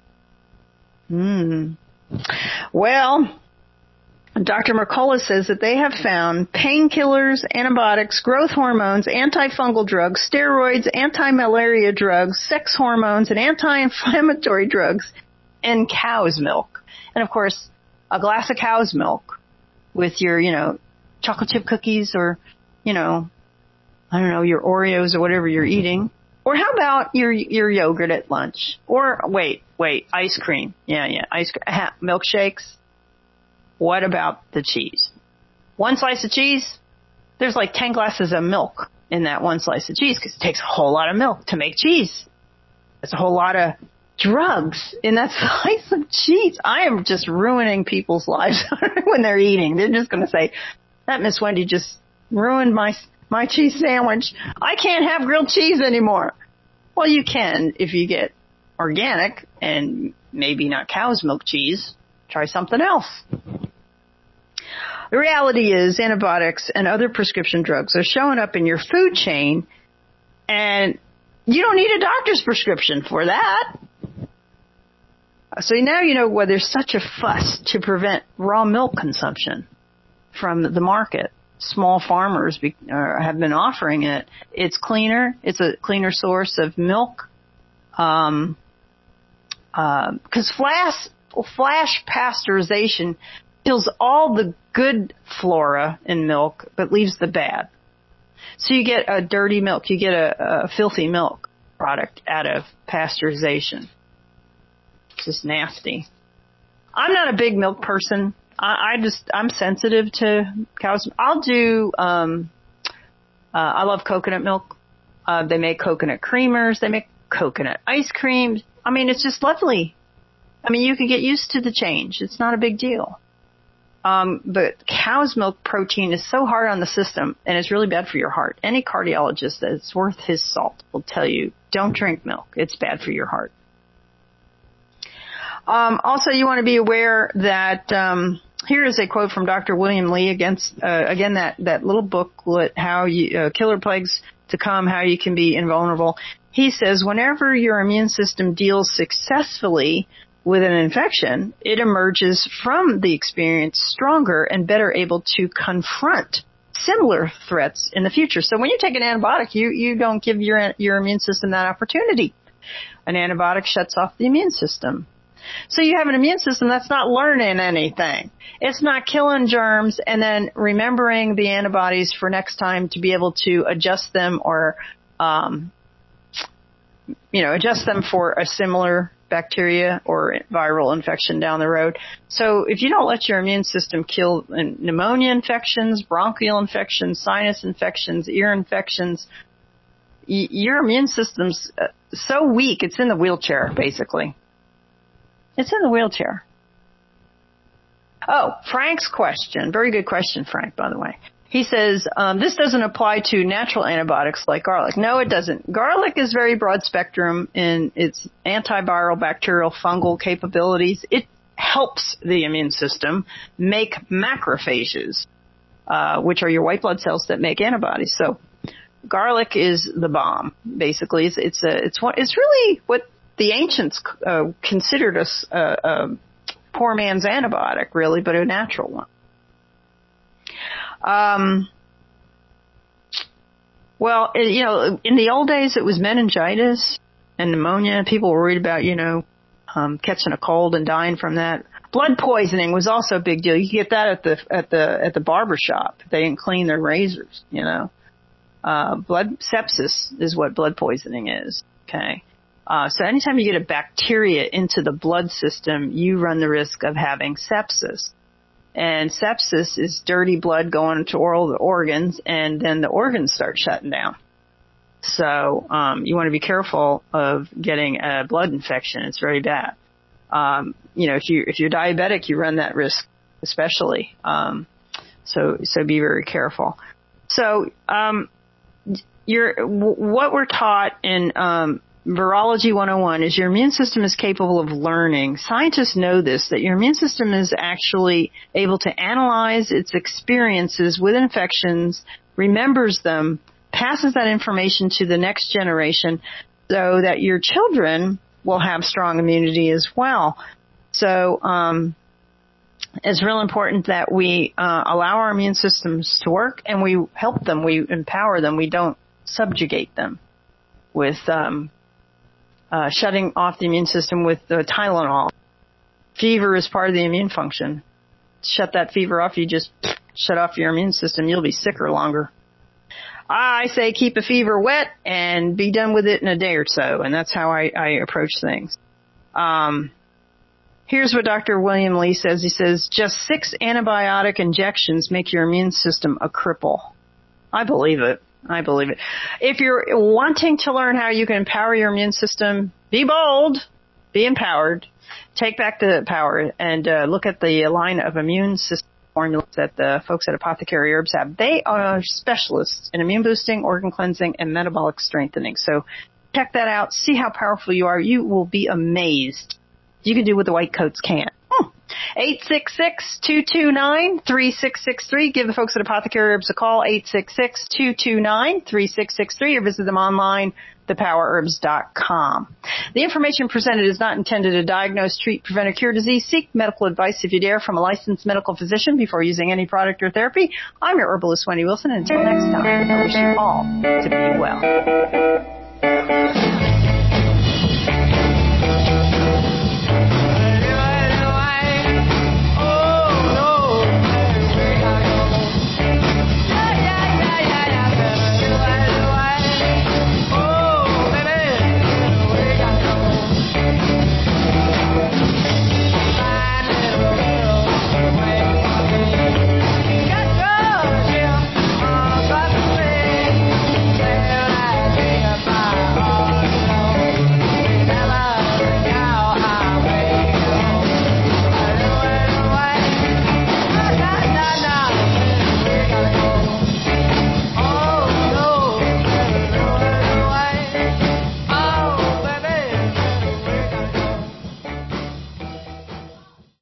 Well, Dr. Mercola says that they have found painkillers, antibiotics, growth hormones, antifungal drugs, steroids, anti-malaria drugs, sex hormones, and anti-inflammatory drugs in cow's milk. And, of course, a glass of cow's milk with your, chocolate chip cookies or, your Oreos or whatever you're eating. Or how about your yogurt at lunch? Or, wait, ice cream. Yeah, ice cream. Milkshakes. What about the cheese? One slice of cheese, there's like 10 glasses of milk in that one slice of cheese because it takes a whole lot of milk to make cheese. That's a whole lot of drugs in that slice of cheese. I am just ruining people's lives when they're eating. They're just going to say, that Miss Wendy just ruined my cheese sandwich. I can't have grilled cheese anymore. Well, you can if you get organic and maybe not cow's milk cheese. Try something else. The reality is antibiotics and other prescription drugs are showing up in your food chain, and you don't need a doctor's prescription for that. So now you know why there's such a fuss to prevent raw milk consumption from the market. Small farmers have been offering it. It's cleaner. It's a cleaner source of milk. Because flash pasteurization kills all the good flora in milk, but leaves the bad. So you get a dirty milk. You get a filthy milk product out of pasteurization. It's just nasty. I'm not a big milk person. I'm sensitive to cow's. I'll do, I love coconut milk. They make coconut creamers. They make coconut ice cream. I mean, it's just lovely. I mean, you can get used to the change. It's not a big deal. But cow's milk protein is so hard on the system, and it's really bad for your heart. Any cardiologist that's worth his salt will tell you, don't drink milk. It's bad for your heart. Also, you want to be aware that here is a quote from Dr. William Li against again that little booklet, How You Killer Plagues to Come, How You Can Be Invulnerable. He says, whenever your immune system deals successfully with an infection, it emerges from the experience stronger and better able to confront similar threats in the future. So when you take an antibiotic, you don't give your immune system that opportunity. An antibiotic shuts off the immune system. So you have an immune system that's not learning anything. It's not killing germs and then remembering the antibodies for next time to be able to adjust them or, adjust them for a similar bacteria or viral infection down the road. So if you don't let your immune system kill pneumonia infections, bronchial infections, sinus infections, ear infections, your immune system's so weak, it's in the wheelchair, basically. It's in the wheelchair. Oh, Frank's question. Very good question, Frank, by the way. He says, this doesn't apply to natural antibiotics like garlic. No, it doesn't. Garlic is very broad spectrum in its antiviral, bacterial, fungal capabilities. It helps the immune system make macrophages, which are your white blood cells that make antibodies. So garlic is the bomb, basically. It's really what the ancients considered a poor man's antibiotic, really, but a natural one. Well, in the old days, it was meningitis and pneumonia. People were worried about, catching a cold and dying from that. Blood poisoning was also a big deal. You could get that at the barber shop. They didn't clean their razors, Blood sepsis is what blood poisoning is. Okay. So anytime you get a bacteria into the blood system, you run the risk of having sepsis. And sepsis is dirty blood going to all the organs, and then the organs start shutting down. So you want to be careful of getting a blood infection. It's very bad. If you're diabetic, you run that risk especially. So be very careful. So what we're taught in Virology 101 is your immune system is capable of learning. Scientists know this, that your immune system is actually able to analyze its experiences with infections, remembers them, passes that information to the next generation so that your children will have strong immunity as well. So it's real important that we allow our immune systems to work and we help them, we empower them, we don't subjugate them with shutting off the immune system with the Tylenol. Fever is part of the immune function. Shut that fever off, you just shut off your immune system, you'll be sicker longer. I say keep a fever wet and be done with it in a day or so, and that's how I approach things. Here's what Dr. William Li says. He says, just 6 antibiotic injections make your immune system a cripple. I believe it. If you're wanting to learn how you can empower your immune system, be bold, be empowered, take back the power, and look at the line of immune system formulas that the folks at Apothecary Herbs have. They are specialists in immune boosting, organ cleansing, and metabolic strengthening. So check that out. See how powerful you are. You will be amazed. You can do what the white coats can't. 866-229-3663. Give the folks at Apothecary Herbs a call, 866-229-3663, or visit them online, thepowerherbs.com. The information presented is not intended to diagnose, treat, prevent, or cure disease. Seek medical advice, if you dare, from a licensed medical physician before using any product or therapy. I'm your herbalist, Wendy Wilson, and until next time, I wish you all to be well.